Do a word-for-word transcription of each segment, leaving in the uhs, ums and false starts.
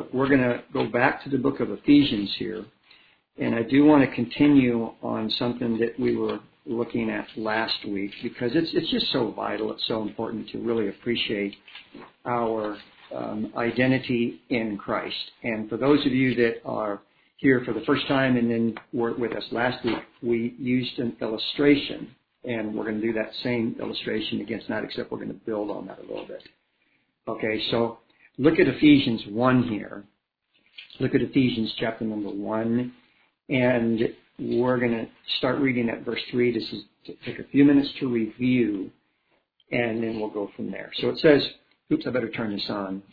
we're going to go back to the book of Ephesians here. And I do want to continue on something that we were looking at last week, because it's it's just so vital. It's so important to really appreciate our um, identity in Christ. And for those of you that are here for the first time and then were with us last week, we used an illustration, and we're going to do that same illustration again tonight, except we're going to build on that a little bit. Okay, so look at Ephesians one here. Look at Ephesians chapter number one. And we're going to start reading at verse three. This is to take a few minutes to review, and then we'll go from there. So it says, oops, I better turn this on.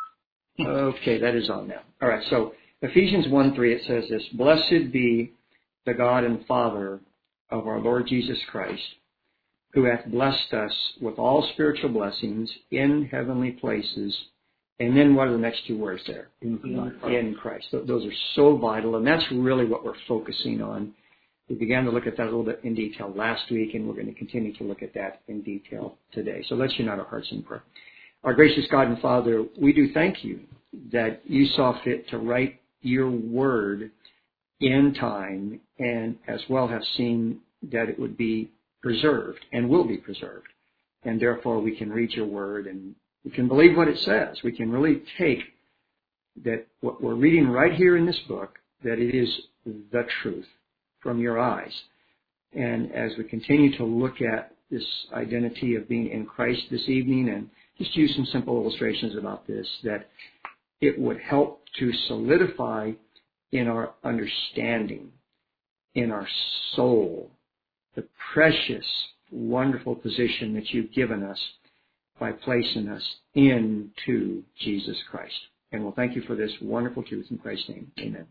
Okay, that is on now. All right, so Ephesians one three, it says this: Blessed be the God and Father of our Lord Jesus Christ, who hath blessed us with all spiritual blessings in heavenly places. And then what are the next two words there? In Christ. In Christ. Those are so vital, and that's really what we're focusing on. We began to look at that a little bit in detail last week, and we're going to continue to look at that in detail today. So let's unite our hearts in prayer. Our gracious God and Father, we do thank you that you saw fit to write your word in time, and as well have seen that it would be preserved and will be preserved. And therefore we can read your word and we can believe what it says. We can really take that what we're reading right here in this book, that it is the truth from your eyes. And as we continue to look at this identity of being in Christ this evening, and just use some simple illustrations about this, that it would help to solidify in our understanding, in our soul, the precious, wonderful position that you've given us by placing us into Jesus Christ. And we'll thank you for this wonderful truth in Christ's name. Amen.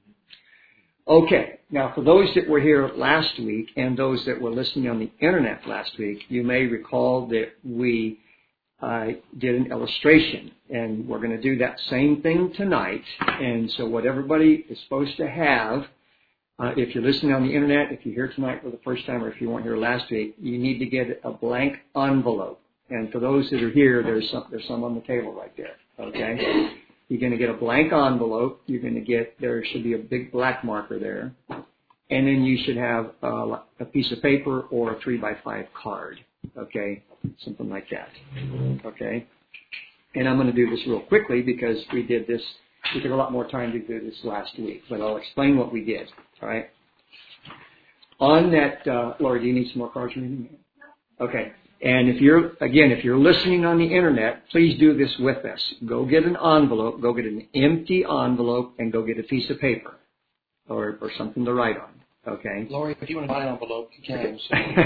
Okay, now for those that were here last week and those that were listening on the internet last week, you may recall that we uh, did an illustration, and we're going to do that same thing tonight. And so what everybody is supposed to have, uh, if you're listening on the internet, if you're here tonight for the first time, or if you weren't here last week, you need to get a blank envelope. And for those that are here, there's some, there's some on the table right there, okay? You're going to get a blank envelope. You're going to get, there should be a big black marker there. And then you should have uh, a piece of paper or a three by five card, okay? Something like that, okay? And I'm going to do this real quickly because we did this, we took a lot more time to do this last week, but I'll explain what we did, all right? On that, uh, Laura, do you need some more cards or anything? Okay. And if you're, again, if you're listening on the internet, please do this with us. Go get an envelope, go get an empty envelope, and go get a piece of paper or, or something to write on, okay? Laurie, if you want to buy an envelope, you can.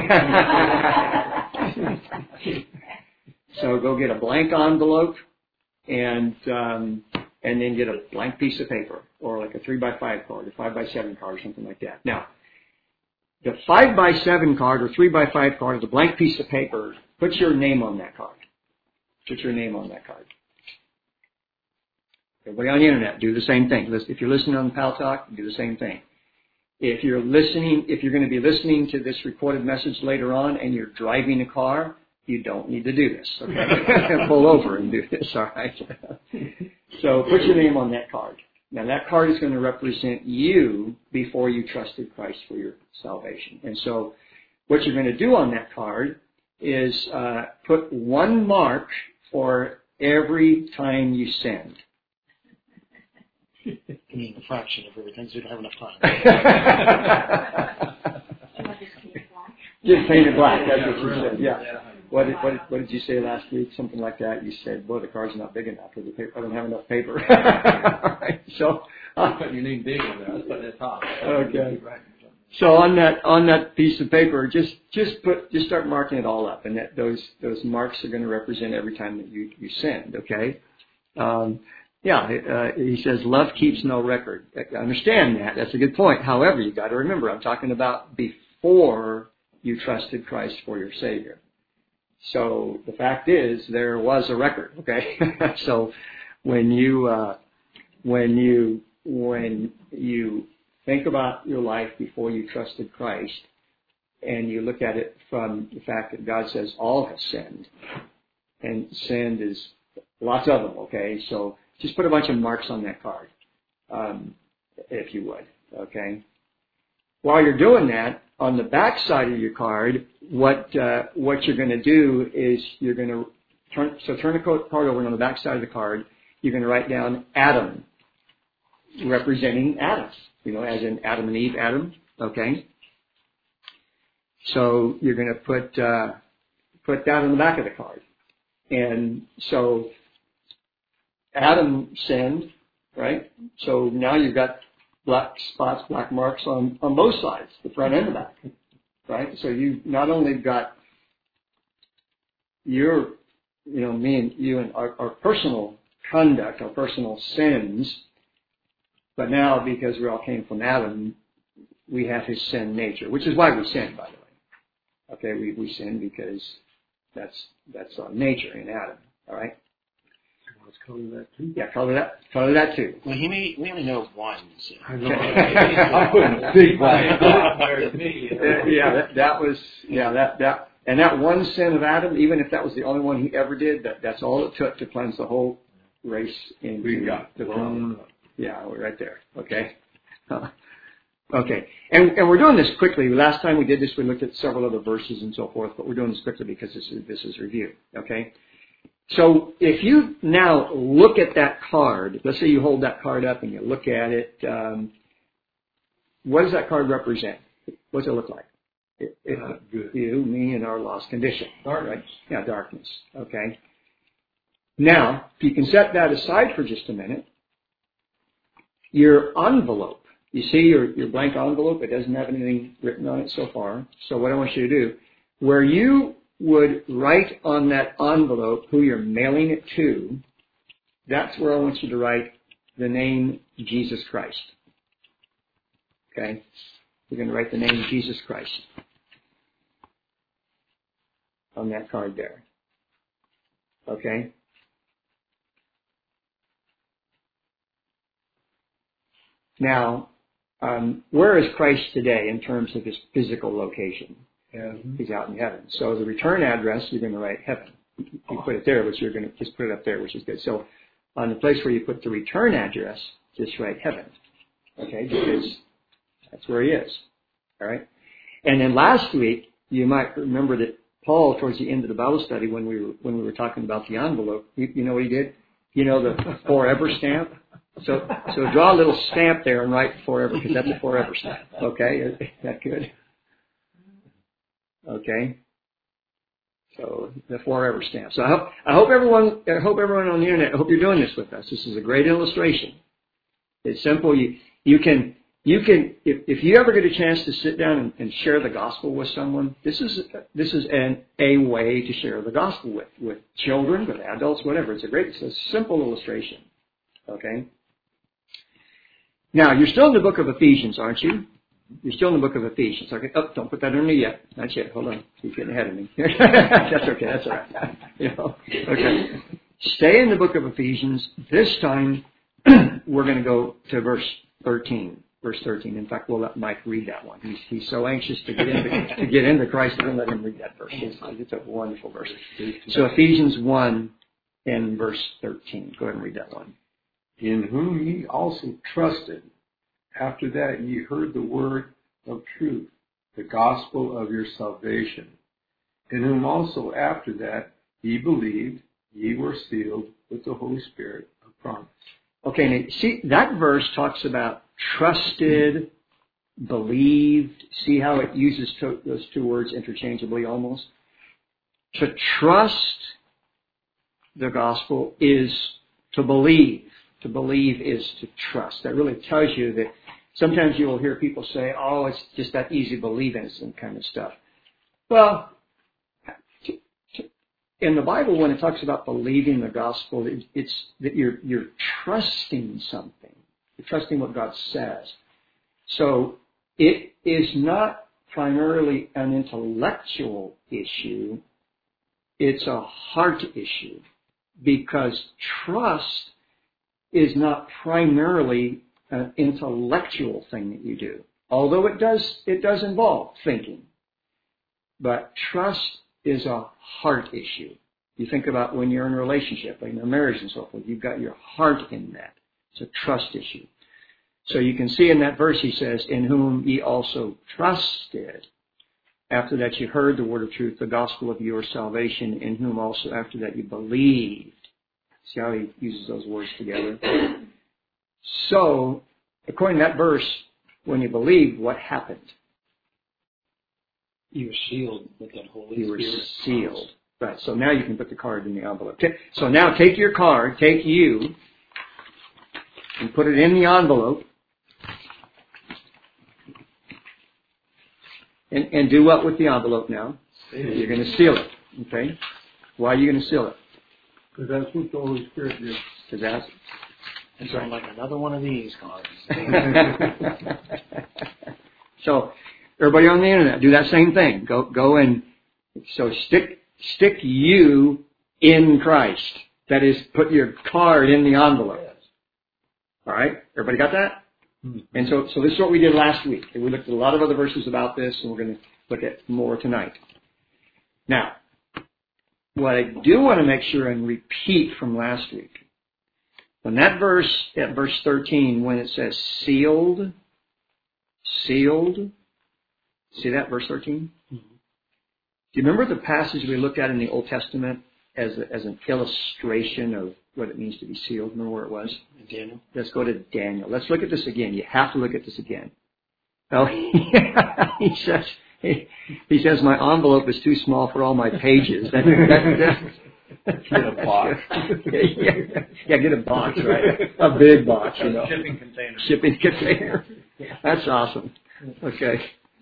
So, so go get a blank envelope and um, and then get a blank piece of paper or like a three by five card or five by seven card or something like that. Now, the five by seven card or three by five card is a blank piece of paper. Put your name on that card. Put your name on that card. Everybody on the internet, do the same thing. If you're listening on Pal Talk, do the same thing. If you're listening, if you're going to be listening to this recorded message later on and you're driving a car, you don't need to do this. Okay, pull over and do this. All right. So put your name on that card. Now, that card is going to represent you before you trusted Christ for your salvation. And so what you're going to do on that card is uh, put one mark for every time you sinned. You mean a fraction of everything, so you don't have enough time. Just paint it black. That's what you said. Yeah. What did, what, did, what did you say last week? Something like that. You said, boy, the card's not big enough. For the paper. I don't have enough paper. All right. So, uh, you need big on that. Let's put it at the top. Okay. So on that on that piece of paper, just just put just start marking it all up, and that those those marks are going to represent every time that you you sinned. Okay. Um, yeah. Uh, he says love keeps no record. I understand that. That's a good point. However, you got to remember, I'm talking about before you trusted Christ for your Savior. So the fact is, there was a record. Okay, so when you uh, when you when you think about your life before you trusted Christ, and you look at it from the fact that God says all have sinned, and sinned is lots of them. Okay, so just put a bunch of marks on that card, um, if you would, okay? While you're doing that, on the back side of your card, what uh, what you're going to do is you're going to turn, so turn the card over, and on the back side of the card, you're going to write down Adam, representing Adam, you know, as in Adam and Eve, Adam, okay? So you're going to put uh, put that on the back of the card. And so Adam sinned, right? So now you've got black spots, black marks on, on both sides, the front and the back, right? So you not only got your, you know, me and you and our, our personal conduct, our personal sins, but now because we all came from Adam, we have his sin nature, which is why we sin, by the way. Okay, we, we sin because that's that's our nature in Adam, all right? Let's color that too. Yeah, color that, color that too. Well, he may, we only know one. So. I know. I wouldn't think that. Yeah, that, that was, yeah, that, that, and that one sin of Adam, even if that was the only one he ever did, that, that's all it took to cleanse the whole race into We got the one. throne. Yeah, we're right there, okay? Uh, okay, and, and we're doing this quickly. Last time we did this, we looked at several other verses and so forth, but we're doing this quickly because this is, this is review, okay? So if you now look at that card, let's say you hold that card up and you look at it, um, what does that card represent? What does it look like? It, it, Not good. You, me, and our lost condition. Darkness. Right? Yeah, darkness. Okay. Now, if you can set that aside for just a minute, your envelope, you see your, your blank envelope, it doesn't have anything written on it so far. So what I want you to do, where you would write on that envelope who you're mailing it to, that's where I want you to write the name Jesus Christ. Okay? You're going to write the name Jesus Christ on that card there. Okay? Now, um, where is Christ today in terms of his physical location? Heaven. He's out in heaven. So the return address, you're going to write heaven. You put it there, which you're going to just put it up there, which is good. So on the place where you put the return address, just write heaven. Okay, because that's where he is. All right. And then last week, you might remember that Paul, towards the end of the Bible study, when we were when we were talking about the envelope, you, you know what he did? You know the forever stamp. So so draw a little stamp there and write forever, because that's a forever stamp. Okay, is that good? Okay. So the forever stamp. So I hope I hope everyone I hope everyone on the internet, I hope you're doing this with us. This is a great illustration. It's simple. You you can you can if, if you ever get a chance to sit down and, and share the gospel with someone, this is this is an a way to share the gospel with with children, with adults, whatever. It's a great, it's a simple illustration. Okay. Now you're still in the book of Ephesians, aren't you? You're still in the book of Ephesians. Okay. Oh, don't put that on me yet. Not yet. Hold on. You're getting ahead of me. That's okay. That's all right. You know. Okay. Stay in the book of Ephesians. This time, we're going to go to verse thirteen. Verse thirteen. In fact, we'll let Mike read that one. He's, he's so anxious to get into to get into Christ. We're going to let him read that verse. It's, it's a wonderful verse. So Ephesians one and verse thirteen. Go ahead and read that one. In whom ye also trusted. After that ye heard the word of truth, the gospel of your salvation, in whom also after that ye believed, ye were sealed with the Holy Spirit of promise. Okay, now see, that verse talks about trusted, believed. See how it uses to, those two words interchangeably almost? To trust the gospel is to believe. To believe is to trust. That really tells you that sometimes you will hear people say, oh, it's just that easy believing and kind of stuff. Well, to, to, in the Bible, when it talks about believing the gospel, it, it's that you're, you're trusting something. You're trusting what God says. So it is not primarily an intellectual issue. It's a heart issue, because trust is not primarily an intellectual thing that you do, although it does it does involve thinking. But trust is a heart issue. You think about when you're in a relationship, like in a marriage and so forth. You've got your heart in that. It's a trust issue. So you can see in that verse he says, in whom ye also trusted. After that you heard the word of truth, the gospel of your salvation, in whom also after that you believed. See how he uses those words together? So, according to that verse, when you believed, what happened? You were sealed with that Holy You were Spirit. sealed. Right, so now you can put the card in the envelope. So now take your card, take you, and put it in the envelope. And, and do what with the envelope now? You're going to seal it. Okay? Why are you going to seal it? Because that's what the Holy Spirit did. Because that's... It's right. Like another one of these cards. So, everybody on the internet, do that same thing. Go, go and so stick, stick you in Christ. That is, put your card in the envelope. All right, everybody got that? Mm-hmm. And so, so this is what we did last week. And we looked at a lot of other verses about this, and we're going to look at more tonight. Now, what I do want to make sure and repeat from last week. When that verse, at verse thirteen, when it says sealed, sealed, see that, verse thirteen? Mm-hmm. Do you remember the passage we looked at in the Old Testament as a, as an illustration of what it means to be sealed? Remember where it was? Daniel. Let's go to Daniel. Let's look at this again. You have to look at this again. Oh, he says, he, he says, my envelope is too small for all my pages. That, that, that, Get a box. yeah, yeah, get a box, right? A big box, you know. Shipping container. Shipping container. That's awesome. Okay.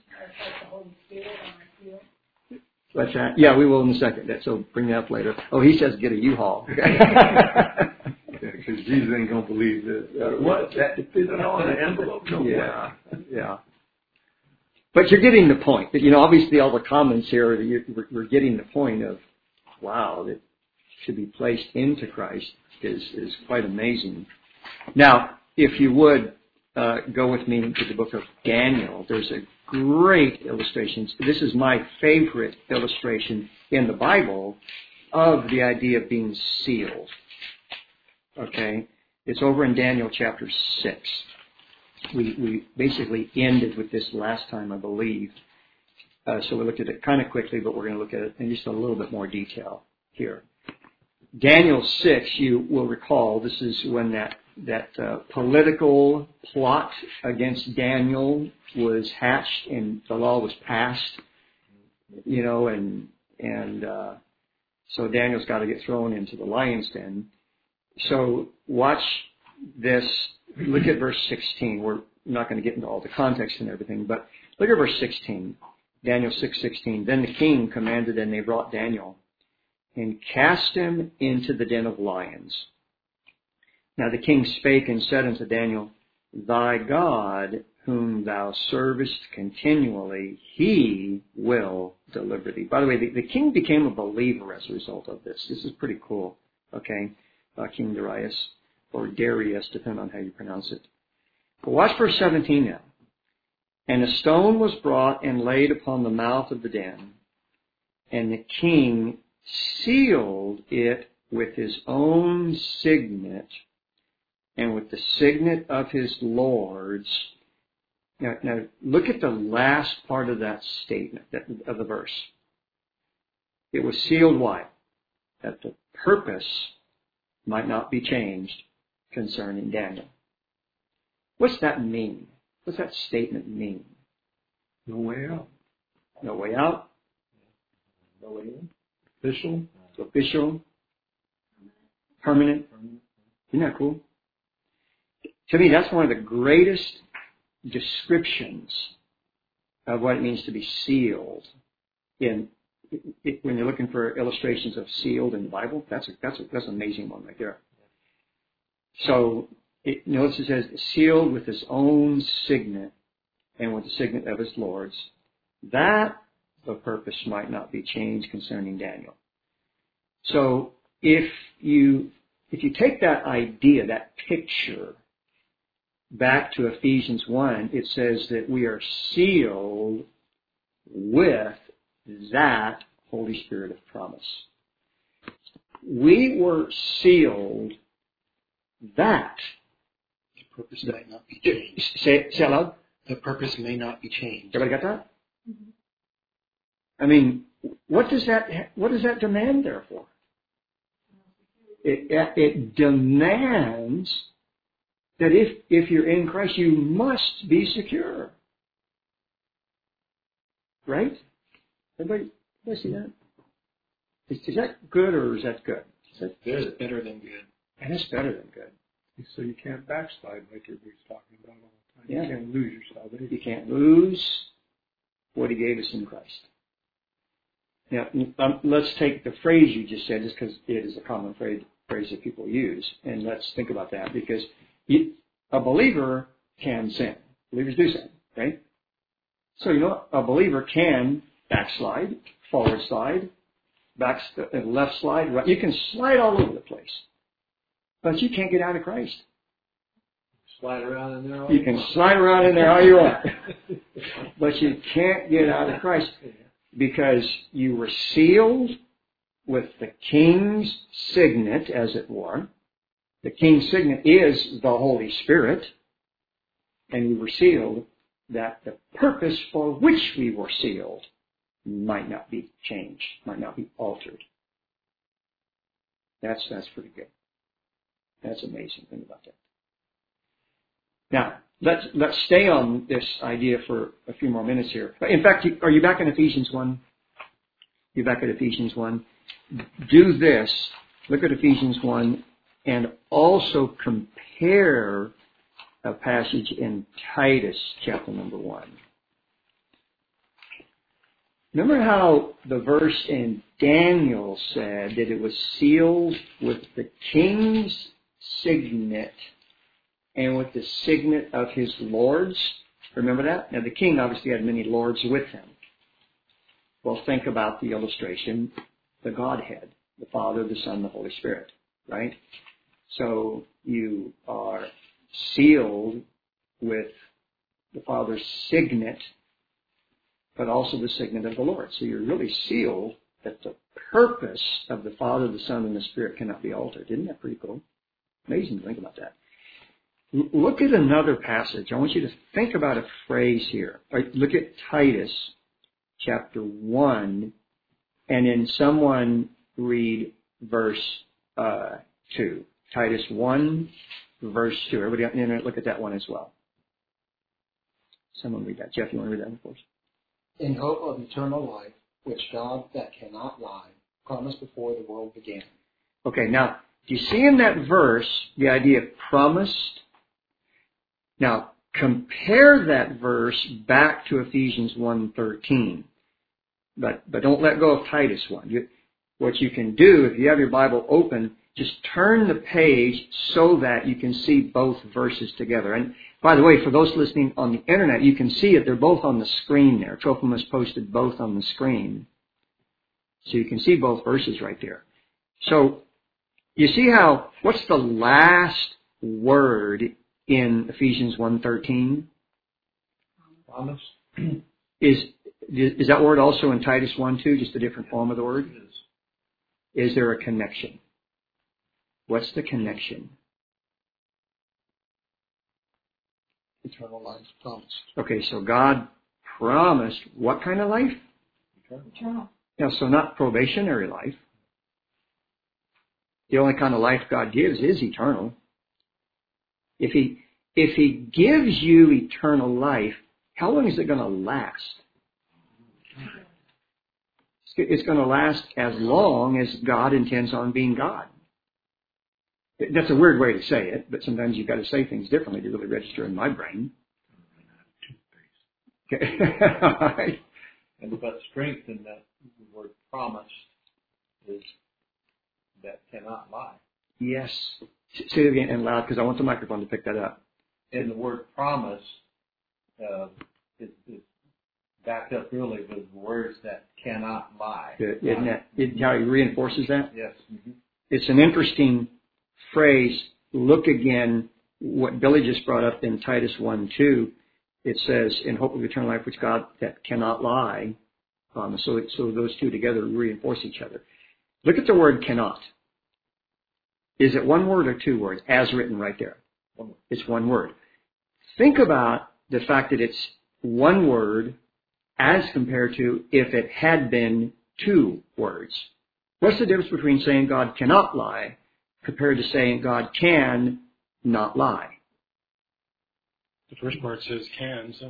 What's that? Yeah, we will in a second. So bring that up later. Oh, he says get a U-Haul. Yeah, because Jesus ain't going to believe this. Uh, what? That isn't on the envelope? No yeah, way. Yeah. But you're getting the point. You know, obviously all the comments here, you're, we're getting the point of, wow, that should be placed into Christ is, is quite amazing. Now, if you would uh, go with me to the book of Daniel, there's a great illustration. This is my favorite illustration in the Bible of the idea of being sealed. Okay? It's over in Daniel chapter six. We, we basically ended with this last time, I believe. Uh, so we looked at it kind of quickly, but we're going to look at it in just a little bit more detail here. Daniel six, you will recall, this is when that, that uh, political plot against Daniel was hatched and the law was passed, you know, and, and uh, so Daniel's got to get thrown into the lion's den. So watch this. Look at verse sixteen. We're not going to get into all the context and everything, but look at verse sixteen. Daniel six sixteen. Then the king commanded, and they brought Daniel and cast him into the den of lions. Now the king spake and said unto Daniel, Thy God, whom thou servest continually, he will deliver thee. By the way, the, the king became a believer as a result of this. This is pretty cool. Okay, uh, King Darius, or Darius, depending on how you pronounce it. But watch verse seventeen now. And a stone was brought and laid upon the mouth of the den, and the king sealed it with his own signet and with the signet of his lords. Now, now look at the last part of that statement, that, of the verse. It was sealed why? That the purpose might not be changed concerning Daniel. What's that mean? What's that statement mean? No way out. No way out. No way in. Official. Official. Permanent. Isn't that cool? To me, that's one of the greatest descriptions of what it means to be sealed. In it, when you're looking for illustrations of sealed in the Bible, that's a, that's a, that's an amazing one right there. So it, notice it says sealed with his own signet and with the signet of his lords, that the purpose might not be changed concerning Daniel. So if you if you take that idea, that picture, back to Ephesians one, it says that we are sealed with that Holy Spirit of promise. we were sealed that. The purpose might not be changed. Say, say it loud. The purpose may not be changed. Everybody got that? Mm-hmm. I mean, what does that what does that demand therefore? It, it demands that if if you're in Christ, you must be secure. Right? Everybody, everybody see that? Is, is that good or is that good? Is that good? It's better than good. And it's better than good. So you can't backslide like everybody's talking about all the time. Yeah. You can't lose your salvation. You can't lose what He gave us in Christ. Now, um, let's take the phrase you just said, just because it is a common phrase, phrase that people use, and let's think about that, because you, a believer can sin. Believers do sin, right? So, you know, a believer can backslide, forward slide, back, left slide, right. You can slide all over the place, but you can't get out of Christ. Slide around in there all you can slide around in there all you want, but you can't get out of Christ because you were sealed with the King's signet, as it were. The King's signet is the Holy Spirit, and we were sealed that the purpose for which we were sealed might not be changed, might not be altered. That's that's pretty good. That's amazing. Think about that. Now, let's let's stay on this idea for a few more minutes here. In fact, are you back in Ephesians one? You're back at Ephesians one. Do this. Look at Ephesians one and also compare a passage in Titus chapter number one. Remember how the verse in Daniel said that it was sealed with the King's signet and with the signet of his lords? Remember that? Now the king obviously had many lords with him. Well, think about the illustration, the Godhead, the Father, the Son, the Holy Spirit, right? So you are sealed with the Father's signet, but also the signet of the Lord. So you're really sealed that the purpose of the Father, the Son, and the Spirit cannot be altered. Isn't that pretty cool? Amazing to think about that. L- look at another passage. I want you to think about a phrase here. Right, look at Titus chapter one, and then someone read verse uh, two. Titus one, verse two. Everybody on the internet, look at that one as well. Someone read that. Jeff, you want to read that one for us? In hope of eternal life, which God that cannot lie promised before the world began. Okay, now, do you see in that verse the idea of promised? Now, compare that verse back to Ephesians one thirteen. But, but don't let go of Titus one. You, what you can do, if you have your Bible open, just turn the page so that you can see both verses together. And by the way, for those listening on the internet, you can see it. They're both on the screen there. Trophimus posted both on the screen. So you can see both verses right there. So you see how, what's the last word in Ephesians one thirteen? Promise. Is, is that word also in Titus one two, just a different form of the word? Is there a connection? What's the connection? Eternal life promised. Okay, so God promised what kind of life? Eternal. Now, so not probationary life. The only kind of life God gives is eternal. If He if He gives you eternal life, how long is it going to last? It's going to last as long as God intends on being God. That's a weird way to say it, but sometimes you've got to say things differently to really register in my brain. Okay. All right. And but strength in that word promised is that cannot lie. Yes. Say it again and loud because I want the microphone to pick that up. And the word promise uh, is, is backed up really with words that cannot lie. Good. Isn't that, isn't how he reinforces that? Yes. Mm-hmm. It's an interesting phrase. Look again what Billy just brought up in Titus one two. It says, in hope of eternal life, which God that cannot lie. Um, so, so those two together reinforce each other. Look at the word cannot. Is it one word or two words, as written right there? It's one word. Think about the fact that it's one word as compared to if it had been two words. What's the difference between saying God cannot lie compared to saying God can not lie? The first part says can, so.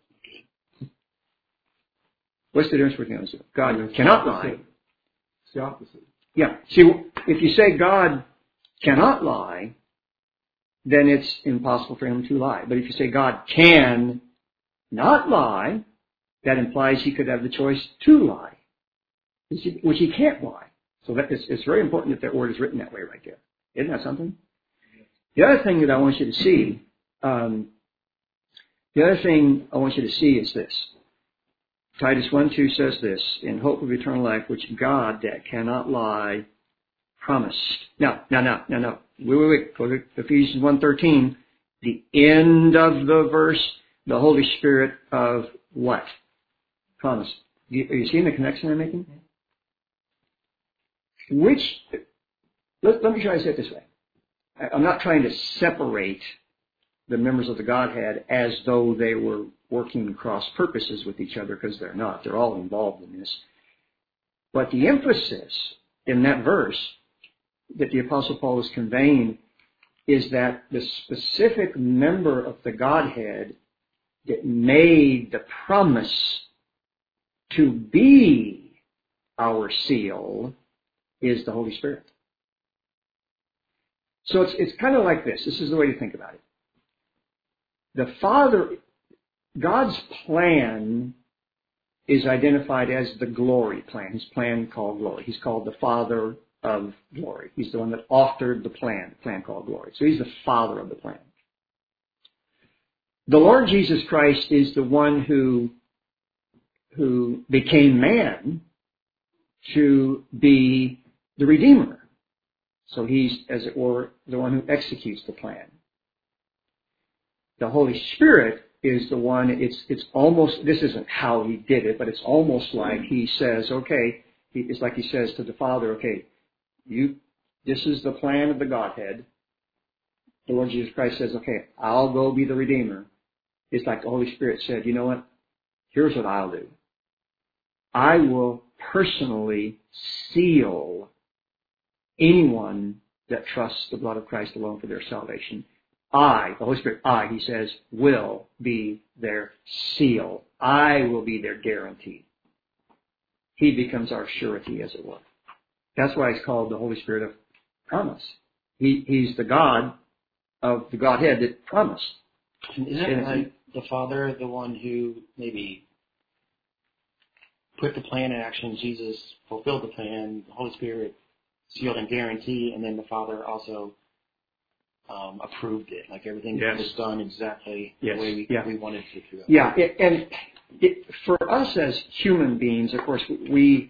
What's the difference between those two? God cannot lie. It's the opposite. Yeah. See, if you say God cannot lie, then it's impossible for him to lie. But if you say God can not lie, that implies he could have the choice to lie, which he can't lie. So that it's, it's very important that that word is written that way right there. Isn't that something? The other thing that I want you to see, um, the other thing I want you to see is this. Titus one two says this, in hope of eternal life, which God that cannot lie promised. Now, now, now, now, now. Wait, wait, wait. Go to Ephesians one thirteen. The end of the verse, the Holy Spirit of what? Promise. Are you seeing the connection I'm making? Which, let, let me try to say it this way. I'm not trying to separate the members of the Godhead as though they were working cross purposes with each other, because they're not. They're all involved in this. But the emphasis in that verse that the Apostle Paul is conveying is that the specific member of the Godhead that made the promise to be our seal is the Holy Spirit. So it's it's kind of like this. This is the way to think about it. The Father, God's plan is identified as the glory plan. His plan called glory. He's called the Father of glory. He's the one that authored the plan, the plan called glory. So he's the Father of the plan. The Lord Jesus Christ is the one who, who became man to be the Redeemer. So he's, as it were, the one who executes the plan. The Holy Spirit is the one, it's it's almost, this isn't how he did it, but it's almost like he says, okay, it's like he says to the Father, okay, you, this is the plan of the Godhead. The Lord Jesus Christ says, okay, I'll go be the Redeemer. It's like the Holy Spirit said, you know what? Here's what I'll do. I will personally seal anyone that trusts the blood of Christ alone for their salvation. I, the Holy Spirit, I, he says, will be their seal. I will be their guarantee. He becomes our surety, as it were. That's why he's called the Holy Spirit of promise. He, he's the God of the Godhead that promised. And isn't And like the Father the one who maybe put the plan in action? Jesus fulfilled the plan. The Holy Spirit sealed and guaranteed, and then the Father also um, approved it. Like everything Yes. was done exactly Yes. the way we, Yeah. we wanted it to go. Yeah, it, and it, for us as human beings, of course, we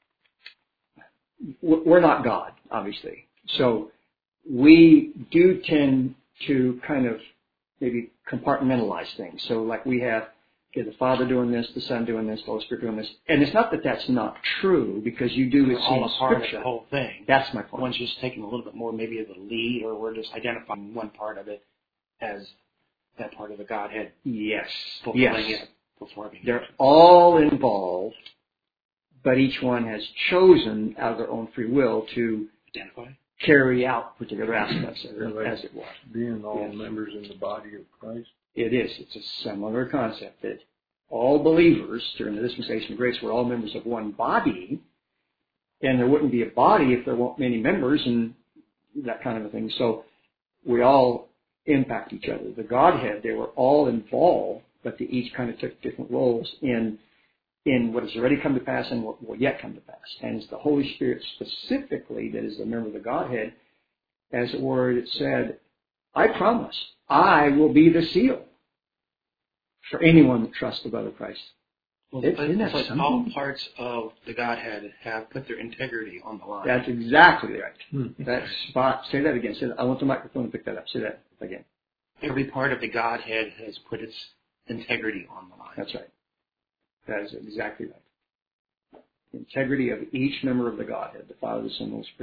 we're not God, obviously. So we do tend to kind of maybe compartmentalize things. So like we have okay, the Father doing this, the Son doing this, the Holy Spirit doing this. And it's not that that's not true, because you do We're see all in a part of Scripture. the whole thing. That's my point. One's just taking a little bit more maybe of the lead, or we're just identifying one part of it as that part of the Godhead Yes. fulfilling Yes. it before being They're all involved, but each one has chosen out of their own free will to identified. carry out particular aspects of Yeah, it, like as it was. being all Yes. members in the body of Christ. It is. It's a similar concept that all believers during the dispensation of grace were all members of one body, and there wouldn't be a body if there weren't many members and that kind of a thing. So we all impact each other. The Godhead, they were all involved, but they each kind of took different roles in in what has already come to pass and what will yet come to pass. And it's the Holy Spirit specifically that is a member of the Godhead. As it were, it said, I promise, I will be the seal for anyone that trusts the blood of Christ. Well, It- isn't that it's like something? all parts of the Godhead have put their integrity on the line. That's exactly right. Hmm. That's spot. Say that again. Say that. I want the microphone to pick that up. Say that again. Every part of the Godhead has put its integrity on the line. That's right. That is exactly right. The integrity of each member of the Godhead, the Father, the Son, and the Holy Spirit,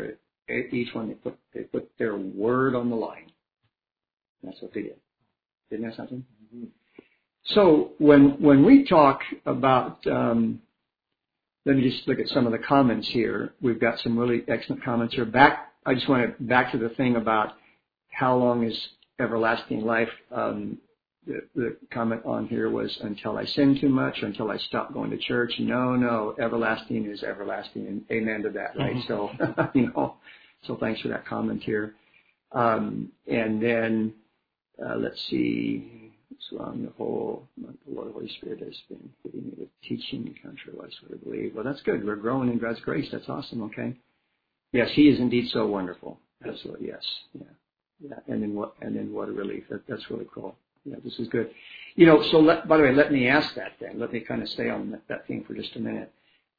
each one they put they put their word on the line. That's what they did. Isn't that something? Mm-hmm. So when when we talk about, um, let me just look at some of the comments here. We've got some really excellent comments here. Back, I just want to back to the thing about how long is everlasting life. Um, the, the comment on here was until I sin too much, or until I stop going to church. No, no, everlasting is everlasting, and amen to that, right? Mm-hmm. So, you know, so thanks for that comment here. Um, and then uh, let's see. So on the whole, the Lord, Holy Spirit has been giving me the teaching country life, so I believe. Well, that's good. We're growing in God's grace. That's awesome. Okay. Yes, He is indeed so wonderful. Absolutely. Yes. Yeah. Yeah. And then what? And then what a relief. That, that's really cool. Yeah. This is good. You know. So let, by the way, let me ask that then. Let me kind of stay on that, that thing for just a minute.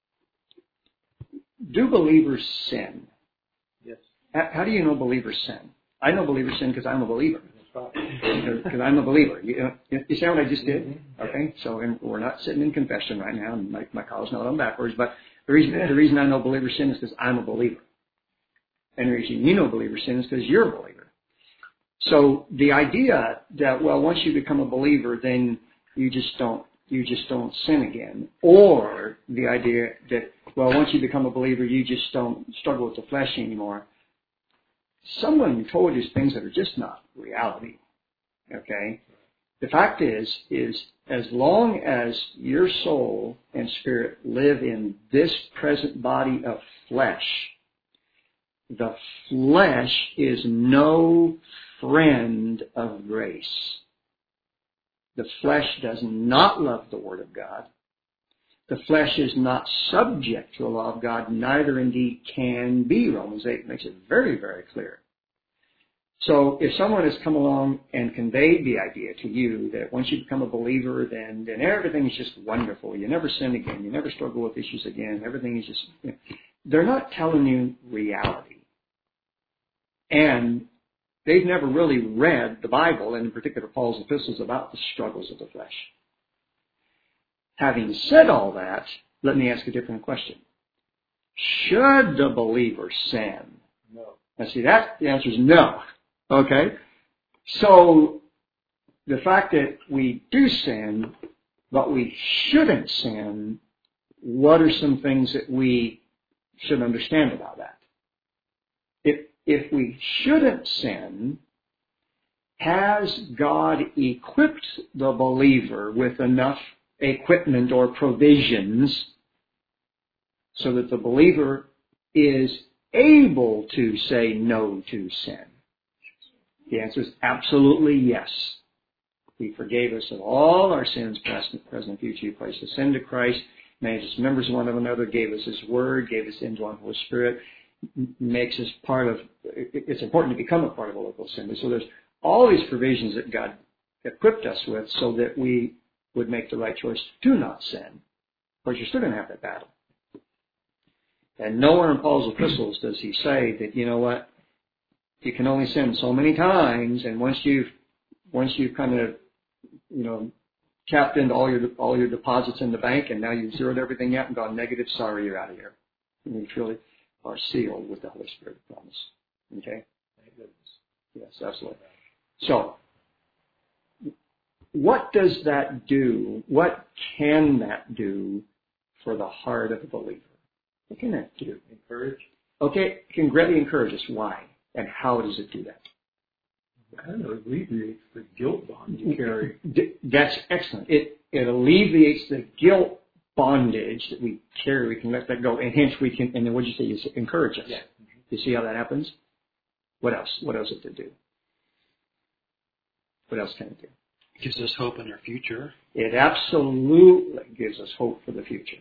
Do believers sin? Yes. How, how do you know believers sin? I know believers sin because I'm a believer. Because I'm a believer. You, you see what I just did? Mm-hmm. Okay, so and we're not sitting in confession right now, and my, my college note on backwards, but the reason the reason I know believers sin is because I'm a believer. And the reason you know believers sin is because you're a believer. So the idea that, well, once you become a believer, then you just don't you just don't sin again. Or the idea that, well, once you become a believer, you just don't struggle with the flesh anymore. Someone told you things that are just not reality, okay? The fact is, is as long as your soul and spirit live in this present body of flesh, the flesh is no friend of grace. The flesh does not love the Word of God. The flesh is not subject to the law of God, neither indeed can be. Romans eight makes it very, very clear. So if someone has come along and conveyed the idea to you that once you become a believer, then, then everything is just wonderful. You never sin again. You never struggle with issues again. Everything is just... You know, they're not telling you reality. And they've never really read the Bible, and in particular Paul's epistles, about the struggles of the flesh. Having said all that, let me ask a different question. Should the believer sin? No. Now see, that the answer is no. Okay? So the fact that we do sin, but we shouldn't sin, what are some things that we should understand about that? If, if we shouldn't sin, has God equipped the believer with enough equipment or provisions so that the believer is able to say no to sin? The answer is absolutely yes. He forgave us of all our sins, present, present, future. He placed us into Christ, made us members of one another, gave us His Word, gave us indwelling Holy Spirit, makes us part of, it's important to become a part of a local assembly. So there's all these provisions that God equipped us with so that we would make the right choice to not sin. Of course, you're still going to have that battle. And nowhere in Paul's epistles does he say that, you know what, you can only sin so many times, and once you've once you've kind of, you know, tapped into all your all your deposits in the bank, and now you've zeroed everything out and gone negative, sorry, you're out of here. And you truly are sealed with the Holy Spirit promise. Okay? Thank goodness. Yes, absolutely. So, what does that do? What can that do for the heart of a believer? What can that do? Encourage. Okay, it can greatly encourage us. Why? And how does it do that? It kind of alleviates the guilt bond you carry. That's excellent. It it alleviates the guilt bondage that we carry. We can let that go, and hence we can. And then what did you say? You say encourage us. Yeah. You see how that happens? What else? What else does it do? What else can it do? It gives us hope in our future. It absolutely gives us hope for the future.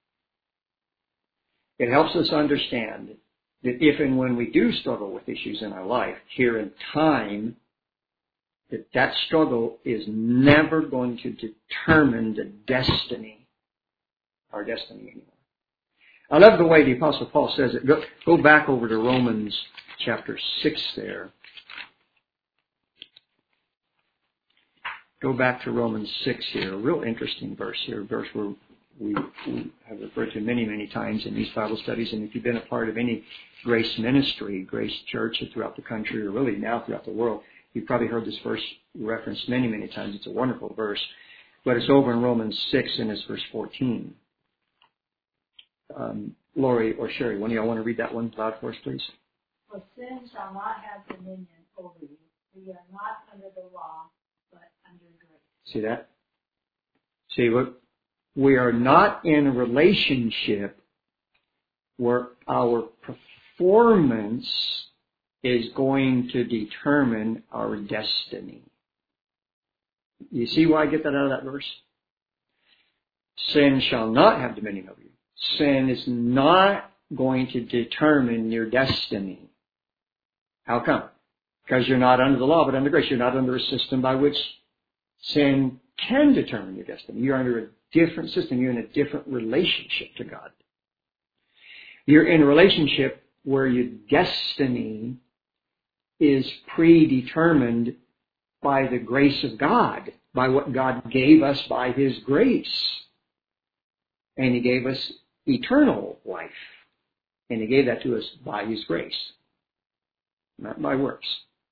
It helps us understand that if and when we do struggle with issues in our life, here in time, that that struggle is never going to determine the destiny, our destiny anymore. I love the way the Apostle Paul says it. Go, go back over to Romans chapter six there. Go back to Romans six here, a real interesting verse here, a verse we're we, we have referred to many, many times in these Bible studies. And if you've been a part of any Grace ministry, Grace Church throughout the country, or really now throughout the world, you've probably heard this verse referenced many, many times. It's a wonderful verse. But it's over in Romans six, and it's verse fourteen. Um, Lori or Sherry, one of y'all want to read that one loud for us, please? For sin shall not have dominion over you. We are not under the law, but under grace. See that? See, look, we are not in a relationship where our performance is going to determine our destiny. You see why I get that out of that verse? Sin shall not have dominion over you. Sin is not going to determine your destiny. How come? Because you're not under the law, but under grace. You're not under a system by which sin can determine your destiny. You're under a different system. You're in a different relationship to God. You're in a relationship where your destiny is predetermined by the grace of God, by what God gave us by His grace. And He gave us eternal life. And He gave that to us by His grace, not by works.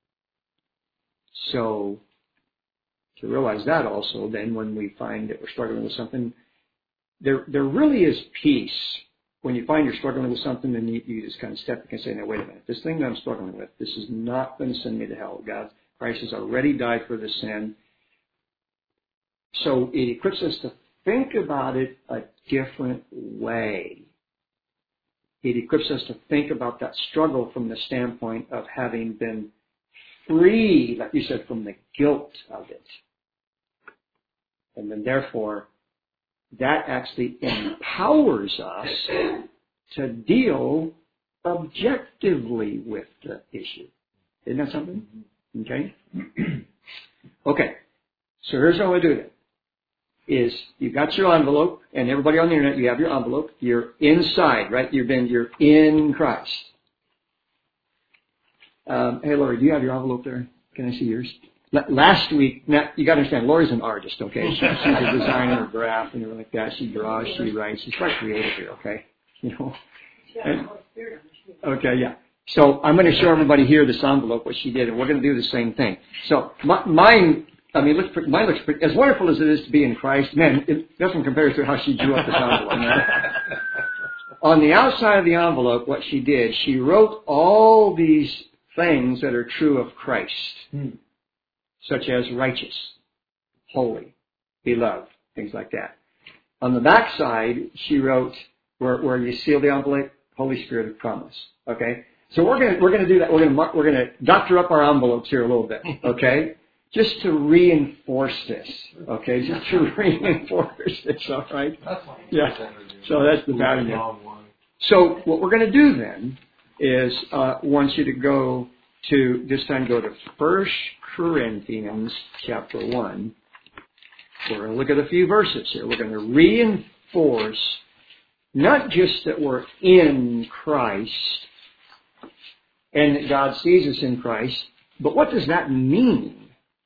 So, to realize that also, then when we find that we're struggling with something, there there really is peace. When you find you're struggling with something, then you, you just kind of step back and say, now wait a minute, this thing that I'm struggling with, this is not going to send me to hell. God, Christ has already died for the sin. So it equips us to think about it a different way. It equips us to think about that struggle from the standpoint of having been free, like you said, from the guilt of it. And then therefore, that actually empowers us to deal objectively with the issue. Isn't that something? Okay? Okay. So here's how I do that. Is you've got your envelope, and everybody on the internet, you have your envelope. You're inside, right? You've been, you're in Christ. Um, hey, Lori, do you have your envelope there? Can I see yours? L- last week, now you got to understand, Lori's an artist, okay? She, she's a designer, a graph, and everything like that. She draws, she writes. She's quite creative here, okay? You know. And, okay, yeah. So I'm going to show everybody here this envelope, what she did, and we're going to do the same thing. So my, mine. I mean, looks pretty, mine looks pretty, as wonderful as it is to be in Christ, man, it doesn't compare to how she drew up this envelope. Right? On the outside of the envelope, what she did, she wrote all these things that are true of Christ, hmm. such as righteous, holy, beloved, things like that. On the back side, she wrote, where, where you seal the envelope, Holy Spirit of promise. Okay? So we're going to we're going to do that. We're going to we're going to doctor up our envelopes here a little bit. Okay? Just to reinforce this, okay? Just to reinforce this, all right? Yeah. So that's the pattern. So what we're going to do then is uh, want you to go to, this time go to First Corinthians chapter one. We're going to look at a few verses here. We're going to reinforce not just that we're in Christ and that God sees us in Christ, but what does that mean?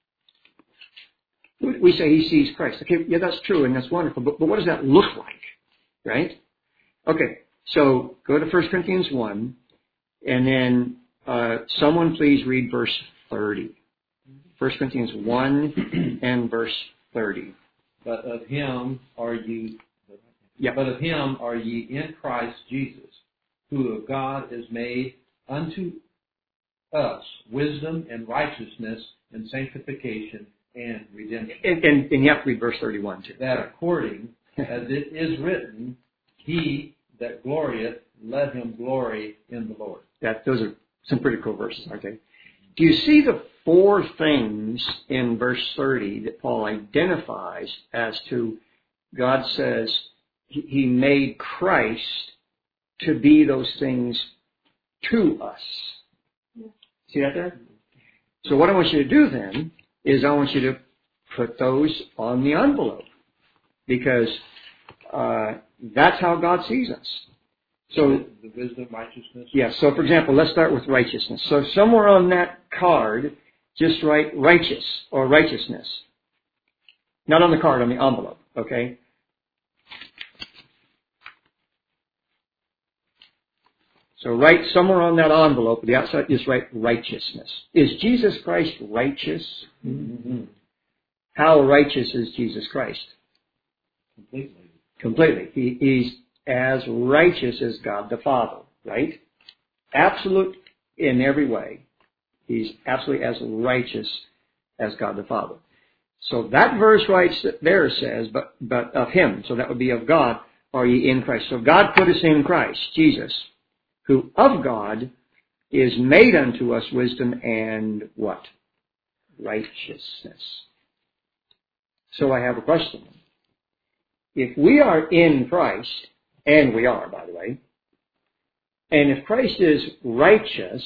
We say He sees Christ. Okay, yeah, that's true and that's wonderful, but, but what does that look like, right? Okay, so go to First Corinthians one, and then uh, someone please read verse thirty. First Corinthians one and verse thirty. But of Him are ye, yeah. but of Him are ye in Christ Jesus, who of God is made unto us wisdom and righteousness and sanctification and redemption. And, and, and you have to read verse thirty-one too. That according as it is written, He that glorieth, let him glory in the Lord. That those are some pretty cool verses, aren't they? Do you see the four things in verse thirty that Paul identifies as to God says He made Christ to be those things to us? See that there? So what I want you to do then is I want you to put those on the envelope, because uh, that's how God sees us. So the wisdom, righteousness. Yeah. So for example, let's start with righteousness. So somewhere on that card, just write righteous or righteousness. Not on the card, on the envelope. Okay. So write somewhere on that envelope, the outside, just write righteousness. Is Jesus Christ righteous? Mm-hmm. How righteous is Jesus Christ? Completely. Completely. He, he's as righteous as God the Father, right? Absolute in every way. He's absolutely as righteous as God the Father. So that verse right there says, but, but of Him, so that would be of God, are ye in Christ. So God put us in Christ, Jesus, who of God is made unto us wisdom and what? Righteousness. So I have a question. If we are in Christ, and we are, by the way, and if Christ is righteous,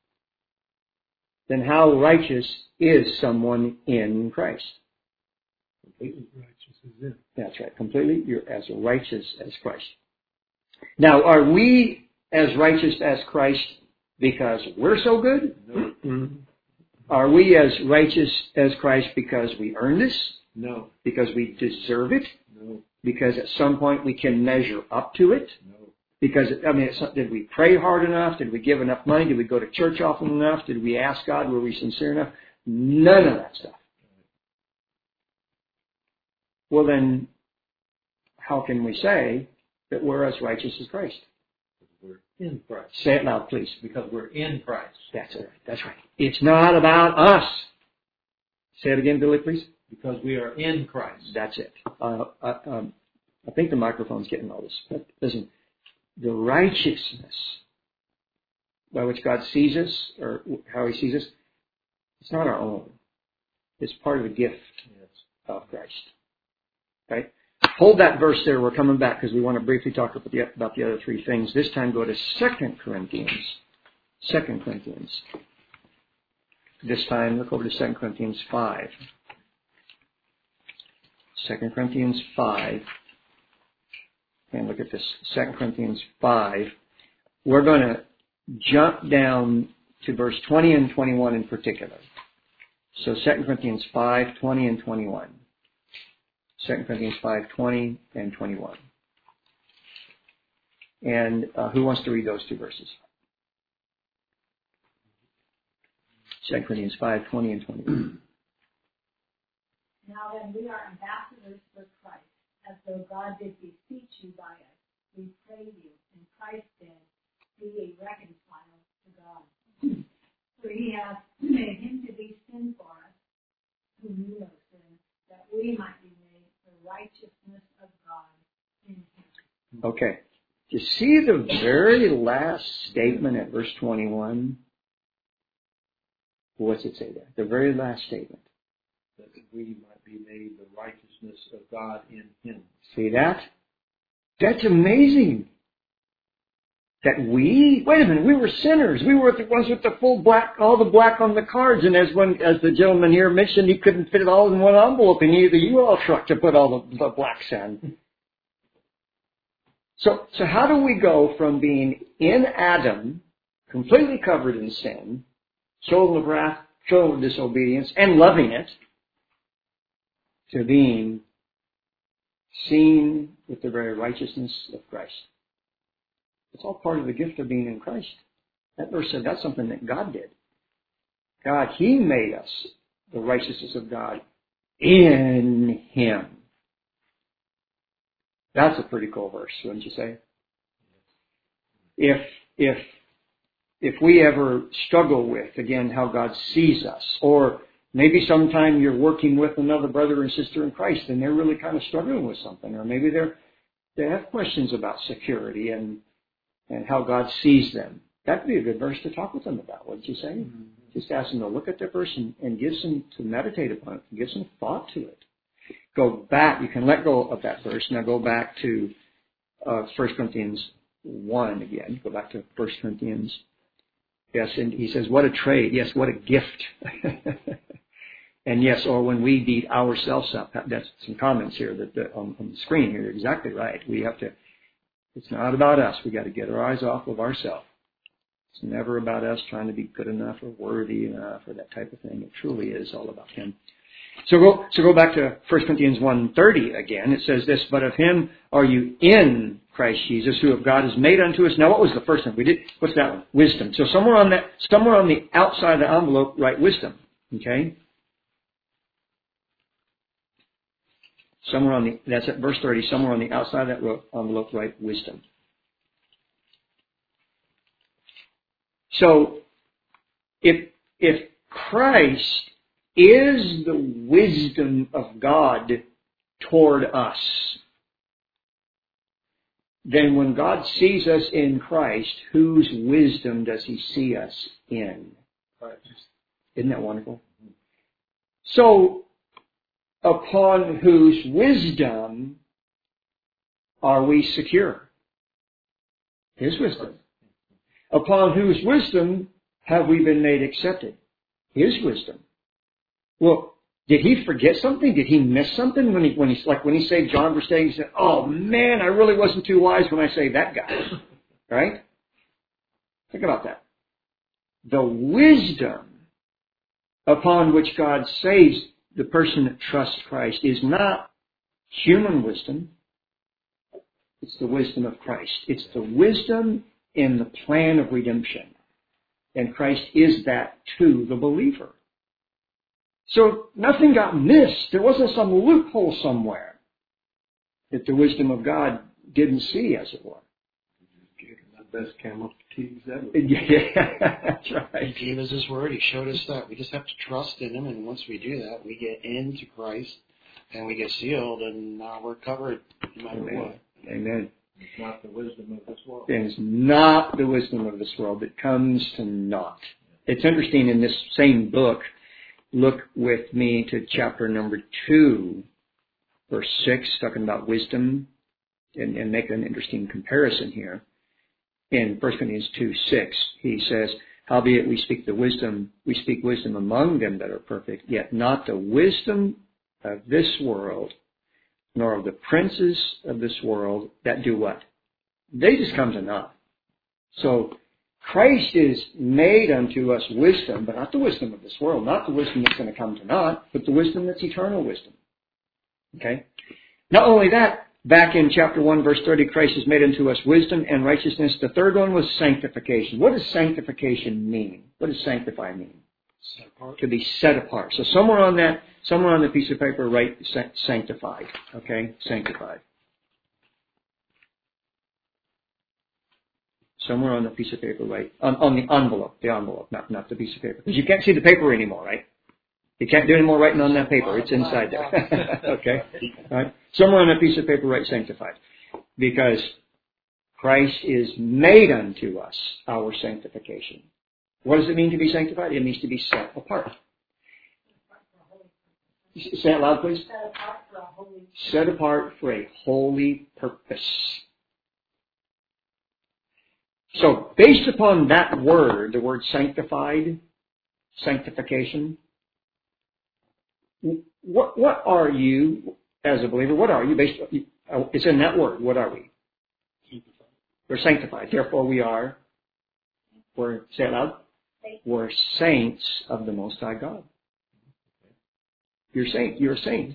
then how righteous is someone in Christ? Completely righteous as Him. That's right. Completely, you're as righteous as Christ. Now, are we as righteous as Christ because we're so good? No. Mm-hmm. Are we as righteous as Christ because we earned this? No. Because we deserve it? No. Because at some point we can measure up to it? No. Because, I mean, it's, did we pray hard enough? Did we give enough money? Did we go to church often enough? Did we ask God? Were we sincere enough? None of that stuff. Well, then, how can we say that we're as righteous as Christ? We're in Christ. Say it loud, please. Because we're in Christ. That's right. That's right. It's not about us. Say it again, Billy, please. Because we are in Christ. That's it. Uh, uh, um, I think the microphone's getting all this. But listen, the righteousness by which God sees us, or how He sees us, it's not our own. It's part of the gift Yes. of Christ. Right? Hold that verse there. We're coming back because we want to briefly talk about the, about the other three things. This time go to Second Corinthians. Second Corinthians. This time look over to Second Corinthians five. Second Corinthians five. And look at this. Second Corinthians five. We're going to jump down to verse twenty and twenty-one in particular. So Second Corinthians five, twenty and twenty-one. Second Corinthians five, twenty and twenty-one. And uh, who wants to read those two verses? Second Corinthians five, twenty and twenty-one. Now then, we are ambassadors for Christ, as though God did beseech you by us. We pray you, in Christ's stead, be ye reconciled to God. For He hath made Him to be sin for us, who knew no sin, that we might be made the righteousness of God in Him. Okay. Do you see the very last statement at verse twenty-one? What's it say there? The very last statement. That we might be made the righteousness of God in Him. See that? That's amazing. That we, wait a minute, we were sinners. We were the ones with the full black, all the black on the cards. And as one, as the gentleman here mentioned, he couldn't fit it all in one envelope. He needed the U-Haul truck to put all the, the blacks in. So, so how do we go from being in Adam, completely covered in sin, children of wrath, children of disobedience, and loving it, to being seen with the very righteousness of Christ? It's all part of the gift of being in Christ. That verse said that's something that God did. God, He made us the righteousness of God in Him. That's a pretty cool verse, wouldn't you say? If, if, if we ever struggle with, again, how God sees us, or maybe sometime you're working with another brother and sister in Christ and they're really kind of struggling with something, or maybe they're, they have questions about security and, and how God sees them. That would be a good verse to talk with them about, wouldn't you say? Mm-hmm. Just ask them to look at their verse and, and give some, to meditate upon it, and give some thought to it. Go back, you can let go of that verse. Now go back to uh, First Corinthians one again. Go back to First Corinthians. Yes, and he says, what a trade. Yes, what a gift. And yes, or when we beat ourselves up. That's some comments here that, that on, on the screen here. You're exactly right. We have to, it's not about us. We got to get our eyes off of ourselves. It's never about us trying to be good enough or worthy enough or that type of thing. It truly is all about Him. So go, so go back to First Corinthians one thirty again. It says this, but of him are you in Christ Jesus, who of God is made unto us. Now what was the first one? We did, what's that one? Wisdom. So somewhere on that, somewhere on the outside of the envelope, write wisdom. Okay? Somewhere on the, that's at verse thirty, somewhere on the outside of that envelope, write wisdom. So, if, if Christ is the wisdom of God toward us, then when God sees us in Christ, whose wisdom does He see us in? Isn't that wonderful? So, upon whose wisdom are we secure? His wisdom. Upon whose wisdom have we been made accepted? His wisdom. Well, did he forget something? Did he miss something when he, when he's like when he saved John Verstegen? He said, "Oh man, I really wasn't too wise when I saved that guy." Right? Think about that. The wisdom upon which God saves the person that trusts Christ is not human wisdom. It's the wisdom of Christ. It's the wisdom in the plan of redemption. And Christ is that to the believer. So nothing got missed. There wasn't some loophole somewhere that the wisdom of God didn't see, as it were. The best camel fatigues ever. Yeah, that's right. He gave us His word. He showed us that. We just have to trust in Him, and once we do that, we get into Christ, and we get sealed, and now we're covered no matter Amen. what. Amen. It's not the wisdom of this world. It is not the wisdom of this world that comes to naught. It's interesting in this same book, look with me to chapter number two, verse six, talking about wisdom, and, and make an interesting comparison here. In First Corinthians two six, he says, howbeit we speak the wisdom, we speak wisdom among them that are perfect, yet not the wisdom of this world, nor of the princes of this world that do what? They just come to naught. So Christ is made unto us wisdom, but not the wisdom of this world, not the wisdom that's going to come to naught, but the wisdom that's eternal wisdom. Okay? Not only that, back in chapter one, verse thirty, Christ is made unto us wisdom and righteousness. The third one was sanctification. What does sanctification mean? What does sanctify mean? Set apart. To be set apart. So somewhere on that, somewhere on the piece of paper, write sanctified. Okay? Sanctified. Somewhere on the piece of paper, right? On, on the envelope, the envelope, not, not the piece of paper. Because you can't see the paper anymore, right? You can't do any more writing on that paper. It's inside there. Okay? All right? Somewhere on that piece of paper, write sanctified. Because Christ is made unto us our sanctification. What does it mean to be sanctified? It means to be set apart. Say it loud, please. Set apart for a holy Set apart for a holy purpose. So, based upon that word, the word sanctified, sanctification, what what are you as a believer? What are you based on? It's in that word. What are we? We're sanctified. Therefore, we are. We're say it loud. We're saints of the Most High God. You're saint. You're a saint.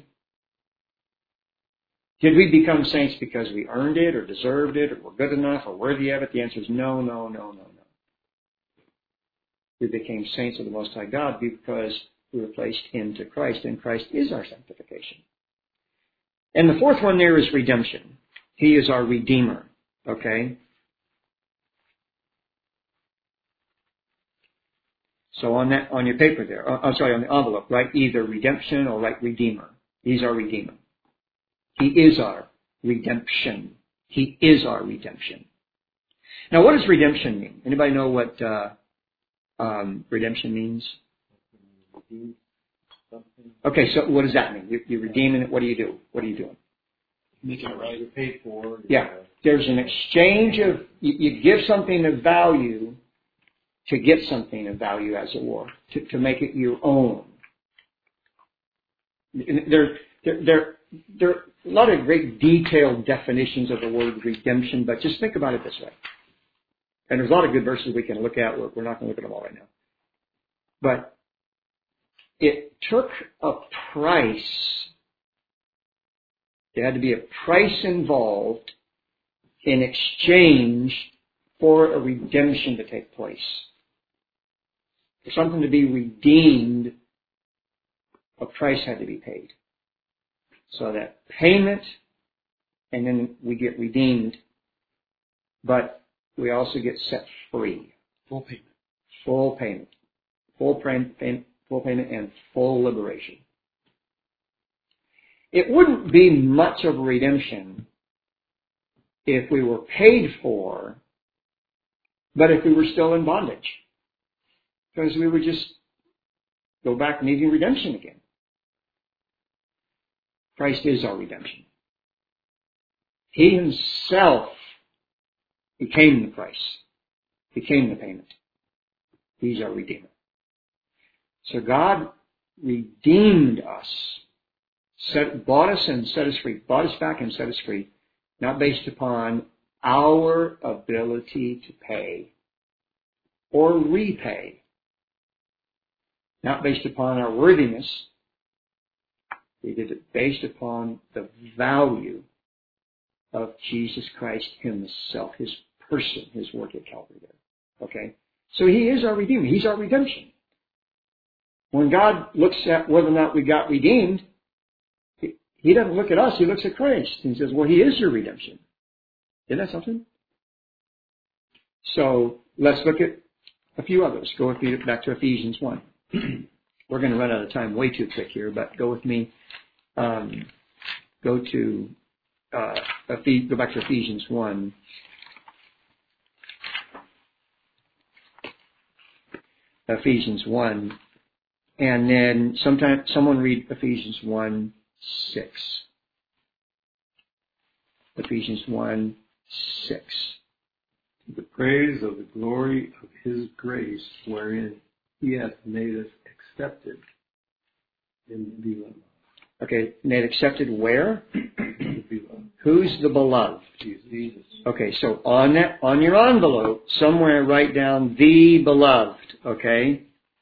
Did we become saints because we earned it or deserved it or were good enough or worthy of it? The answer is no, no, no, no, no. We became saints of the Most High God because we were placed into Christ, and Christ is our sanctification. And the fourth one there is redemption. He is our Redeemer. Okay? So on that, on your paper there, uh, I'm sorry, on the envelope, write either redemption or write Redeemer. He's our Redeemer. He is our redemption. He is our redemption. Now, what does redemption mean? Anybody know what uh, um, redemption means? Okay, so what does that mean? You, you're redeeming it. What do you do? What are you doing? Making it right. You're paid for. Yeah, there's an exchange of, you, you give something of value to get something of value, as it were, to, to make it your own. There, there, there, there are a lot of great detailed definitions of the word redemption, but just think about it this way. And there's a lot of good verses we can look at. We're, we're not going to look at them all right now. But it took a price. There had to be a price involved in exchange for a redemption to take place. For something to be redeemed, a price had to be paid. So that payment, and then we get redeemed, but we also get set free. Full payment. Full payment. Full payment, full payment and full liberation. It wouldn't be much of a redemption if we were paid for, but if we were still in bondage. Because we would just go back needing redemption again. Christ is our redemption. He himself became the price, became the payment. He's our Redeemer. So God redeemed us, set, bought us and set us free, bought us back and set us free, not based upon our ability to pay or repay, not based upon our worthiness. He did it based upon the value of Jesus Christ himself, his person, his work at Calvary there. Okay? So he is our Redeemer. He's our redemption. When God looks at whether or not we got redeemed, he, he doesn't look at us, he looks at Christ. And he says, well, he is your redemption. Isn't that something? So let's look at a few others. Go with me back to Ephesians one. We're going to run out of time way too quick here, but go with me. Um, go to uh, Ephes- go back to Ephesians one. Ephesians one, and then sometime someone read Ephesians one six. Ephesians one six. The praise of the glory of his grace, wherein he hath made us accepted in the beloved. Okay, made accepted where? The beloved. Who's the beloved? Jesus. Okay, so on that, on your envelope, somewhere write down the beloved. Okay.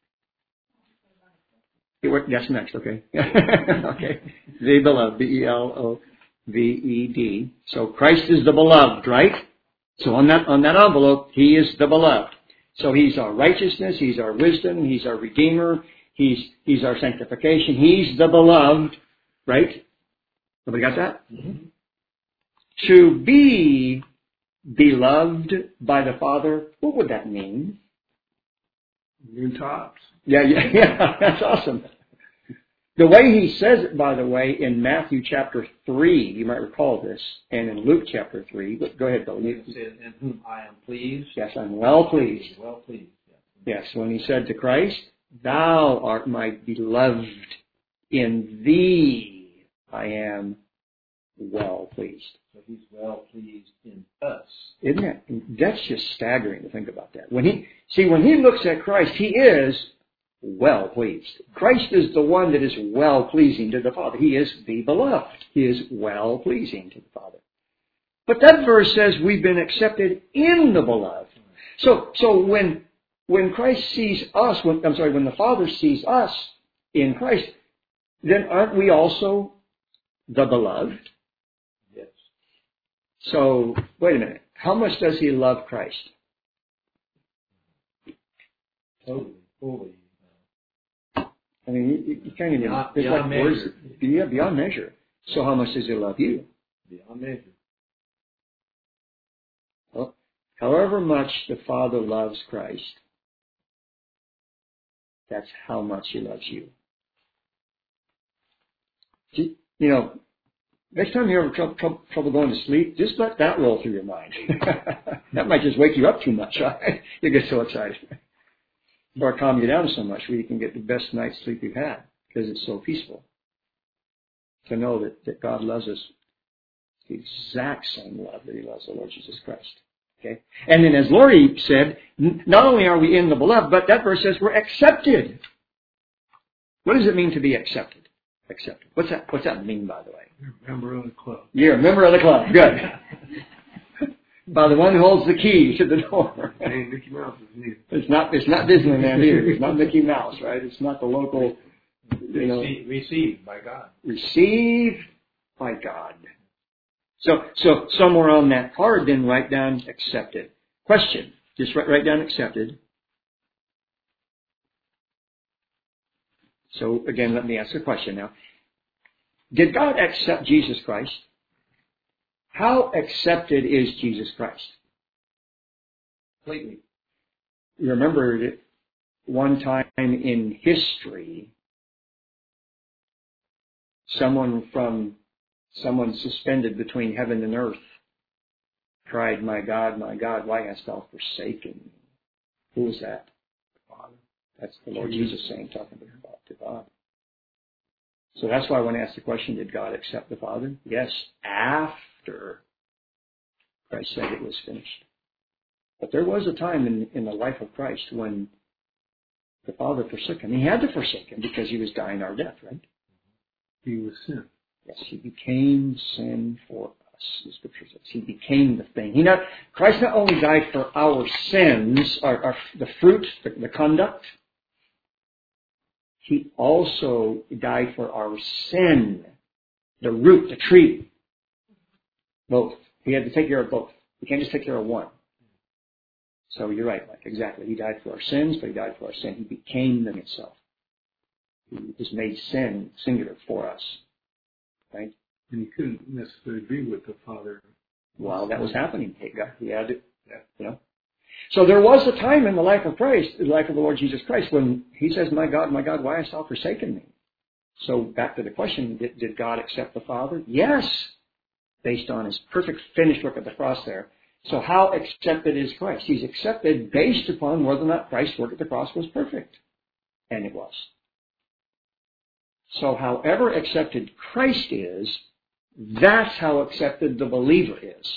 That's next. Okay. Okay. The beloved. B E L O V E D. So Christ is the beloved, right? So on that on that envelope, he is the beloved. So he's our righteousness, he's our wisdom, he's our redeemer, he's he's our sanctification, he's the beloved, right? Everybody got that? Mm-hmm. To be beloved by the Father, what would that mean? New tops. Yeah, yeah, yeah, that's awesome. The way he says it, by the way, in Matthew chapter three, you might recall this, and in Luke chapter three, but go ahead, Bill. It says, in whom I am pleased. Yes, I'm well pleased. Well pleased. Yes, when he said to Christ, thou art my beloved, in thee I am well pleased. So he's well pleased in us. Isn't that? That's just staggering to think about that. When he, see, when he looks at Christ, he is well pleased. Christ is the one that is well pleasing to the Father. He is the beloved. He is well pleasing to the Father. But that verse says we've been accepted in the beloved. So, so when when Christ sees us, when, I'm sorry, when the Father sees us in Christ, then aren't we also the beloved? Yes. So, wait a minute. How much does he love Christ? Totally, fully. I mean, you, you can't even, Beyond, there's beyond like words, measure. yeah, beyond measure. So how much does he love you? Beyond measure. Well, however much the Father loves Christ, that's how much he loves you. You know, next time you're having trouble, trouble, trouble going to sleep, just let that roll through your mind. That might just wake you up too much, right? You get so excited. Or calm you down so much where you can get the best night's sleep you've had because it's so peaceful. To know that, that God loves us the exact same love that he loves the Lord Jesus Christ. Okay? And then as Lori said, not only are we in the beloved, but that verse says we're accepted. What does it mean to be accepted? Accepted. What's that, what's that mean, by the way? You're a member of the club. You're a member of the club. Good. By the one who holds the key to the door. Hey, Mickey Mouse is neat. It's not, it's not Disneyland here. It's not Mickey Mouse, right? It's not the local You know, Received, received by God. received by God. So, so somewhere on that card, then write down accepted. Question. Just write, write down accepted. So again, let me ask a question now. Did God accept Jesus Christ? How accepted is Jesus Christ? Completely. You remember that one time in history, someone from someone suspended between heaven and earth cried, "My God, my God, why hast thou forsaken me?" Who was that? The Father. That's the Lord Jesus saying, talking about to God. So that's why when I asked the question, did God accept the Father? Yes, after Christ said it was finished. But there was a time in, in the life of Christ when the Father forsook him. He had to forsake him because he was dying our death, right? He was sin. Yes, he became sin for us, the Scripture says. He became the thing. He not, Christ not only died for our sins, our, our, the fruit, the, the conduct, he also died for our sin, the root, the tree, both. He had to take care of both. He can't just take care of one. So you're right, Mike, exactly. He died for our sins, but he died for our sin. He became them himself. He was made sin, singular, for us. Right? And he couldn't necessarily be with the Father. While that was happening, he got, he had it, you know. So there was a time in the life of Christ, the life of the Lord Jesus Christ, when he says, "My God, my God, why hast thou forsaken me?" So back to the question, did, did God accept the Father? Yes, based on his perfect finished work at the cross there. So how accepted is Christ? He's accepted based upon whether or not Christ's work at the cross was perfect. And it was. So however accepted Christ is, that's how accepted the believer is.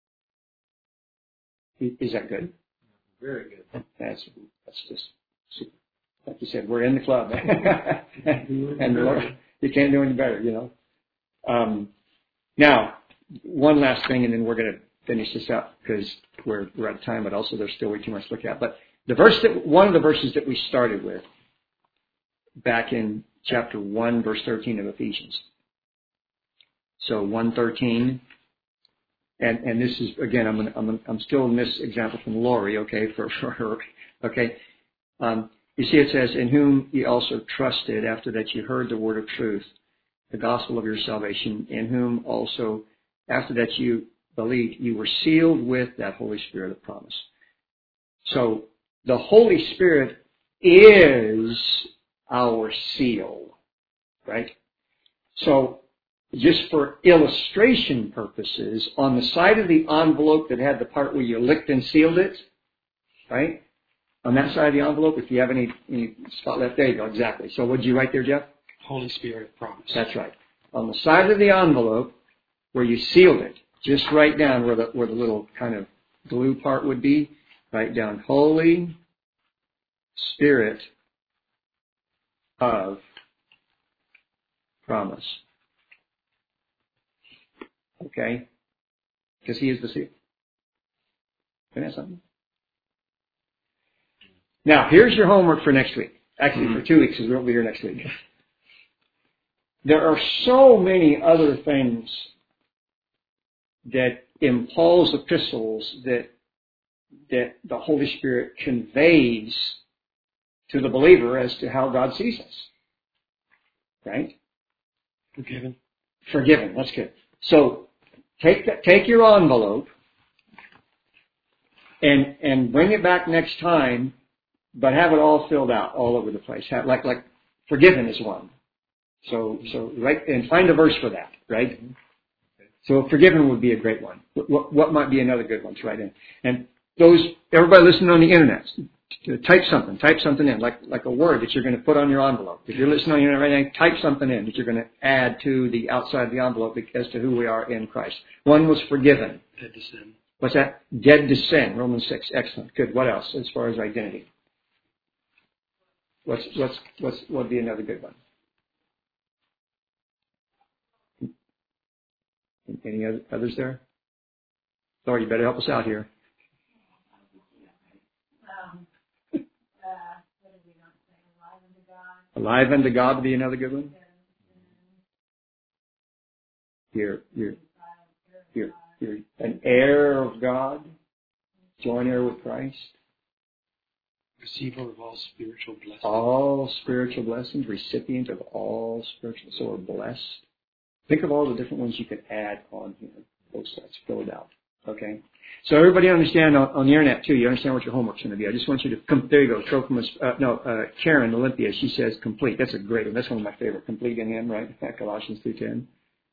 Is that good? Very good. That's, that's just super. Like you said, we're in the club. And the Lord, you can't do any better, you know. Um, now, one last thing, and then we're going to finish this up because we're, we're out of time, but also there's still way too much to look at. But the verse that, one of the verses that we started with back in chapter one, verse thirteen of Ephesians. So one thirteen, and and this is again, I'm gonna, I'm I'm still in this example from Lori, okay, for for her, okay. Um, you see, it says, "In whom ye also trusted, after that you heard the word of truth, the gospel of your salvation, in whom also, after that you believed, you were sealed with that Holy Spirit of promise." So the Holy Spirit is our seal, right? So just for illustration purposes, on the side of the envelope that had the part where you licked and sealed it, right? On that side of the envelope, if you have any, any spot left, there you go, exactly. So what did you write there, Jeff? Holy Spirit of promise. That's right. On the side of the envelope where you sealed it, just write down where the, where the little kind of glue part would be. Write down Holy Spirit of promise. Okay? Because he is the seal. Can I have something? Now, here's your homework for next week. Actually, for two weeks, because we won't be here next week. There are so many other things that in Paul's epistles that that the Holy Spirit conveys to the believer as to how God sees us. Right? Forgiven. Forgiven. That's good. So take that, take your envelope and and bring it back next time, but have it all filled out all over the place. Have, like like forgiven is one. So so right, and find a verse for that. Right. So forgiven would be a great one. What, what might be another good one to write in? And those, everybody listening on the internet, type something, type something in, like like a word that you're going to put on your envelope. If you're listening on the internet right now, type something in that you're going to add to the outside of the envelope as to who we are in Christ. One was forgiven. Dead to sin. What's that? Dead to sin. Romans six. Excellent. Good. What else as far as identity? What's what's what's what would be another good one? Any other, others there? Lord, you better help us out here. Um, uh, what did we not say? Alive unto God. Alive unto God would be another good one. You're, you're, you're, you're an heir of God. Joint heir with Christ. Receiver of all spiritual blessings. All spiritual blessings. Recipient of all spiritual. So we're blessed. Think of all the different ones you could add on here. Both sides. Fill it out. Okay? So everybody understand on, on the internet too, you understand what your homework's going to be. I just want you to, come, there you go, Trophimus, uh, no, uh, Karen Olympia, she says complete. That's a great one. That's one of my favorite. Complete in him, right? Colossians two ten.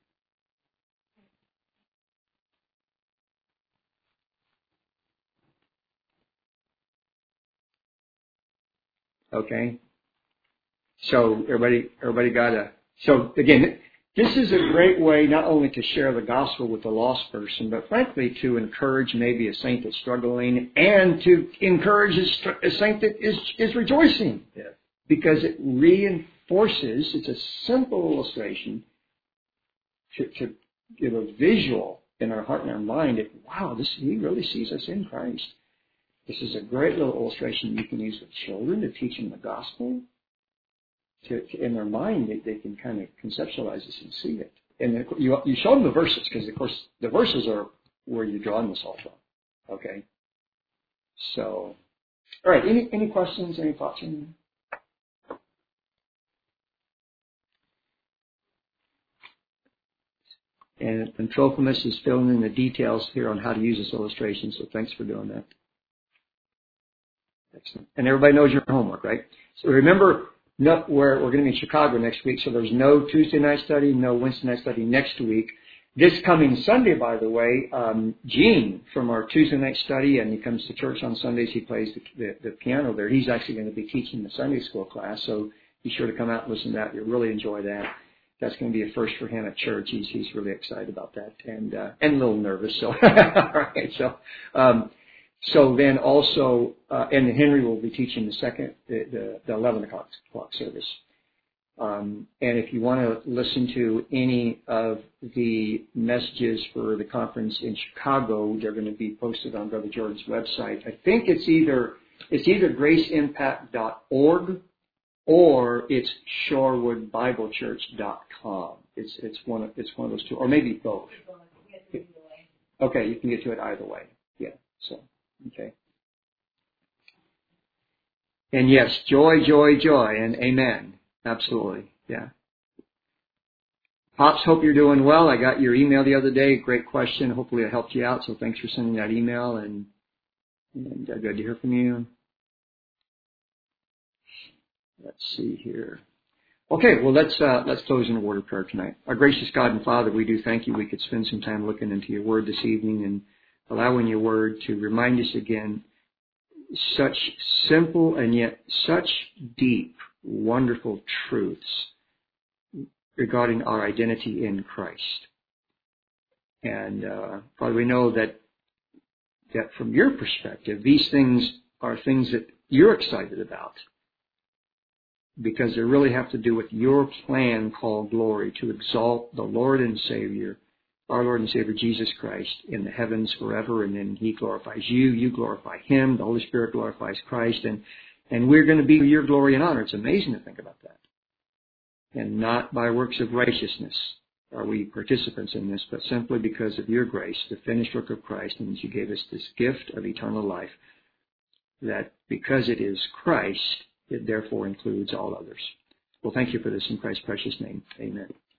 Okay? So everybody, everybody got a, so again, this is a great way not only to share the gospel with a lost person, but frankly to encourage maybe a saint that's struggling and to encourage a saint that is, is rejoicing. Yes. Because it reinforces, it's a simple illustration to, to give a visual in our heart and our mind that, wow, this, he really sees us in Christ. This is a great little illustration you can use with children to teach them the gospel. To, to, in their mind, they, they can kind of conceptualize this and see it. And then you, you show them the verses, because, of course, the verses are where you're drawing this all from. Okay? So, all right, any, any questions, any thoughts on that? And, and Trophimus is filling in the details here on how to use this illustration, so thanks for doing that. Excellent. And everybody knows your homework, right? So remember, no, we're, we're going to be in Chicago next week, so there's no Tuesday night study, no Wednesday night study next week. This coming Sunday, by the way, um, Gene from our Tuesday night study, and he comes to church on Sundays, he plays the, the, the piano there. He's actually going to be teaching the Sunday school class, so be sure to come out and listen to that. You'll really enjoy that. That's going to be a first for him at church. He's, he's really excited about that, and uh, and a little nervous. So, all right, so... Um, So then also, uh, and Henry will be teaching the second, the, the, the eleven o'clock service. Um, and if you want to listen to any of the messages for the conference in Chicago, they're going to be posted on Brother Jordan's website. I think it's either it's either grace impact dot org or it's shorewood bible church dot com. It's it's one of it's one of those two, or maybe both. Okay, you can get to it either way. Yeah. So. Okay. And yes, joy, joy, joy, and amen. Absolutely. Yeah. Pops, hope you're doing well. I got your email the other day. Great question. Hopefully it helped you out. So thanks for sending that email, and, and uh, good to hear from you. Let's see here. Okay, well, let's uh, let's close in a word of prayer tonight. Our gracious God and Father, we do thank you. We could spend some time looking into your word this evening and allowing your word to remind us again such simple and yet such deep, wonderful truths regarding our identity in Christ. And uh, Father, we know that that from your perspective, these things are things that you're excited about because they really have to do with your plan called glory to exalt the Lord and Savior, our Lord and Savior Jesus Christ, in the heavens forever, and then He glorifies you, you glorify Him, the Holy Spirit glorifies Christ, and, and we're going to be your glory and honor. It's amazing to think about that. And not by works of righteousness are we participants in this, but simply because of your grace, the finished work of Christ, and you gave us this gift of eternal life, that because it is Christ, it therefore includes all others. Well, thank you for this in Christ's precious name. Amen.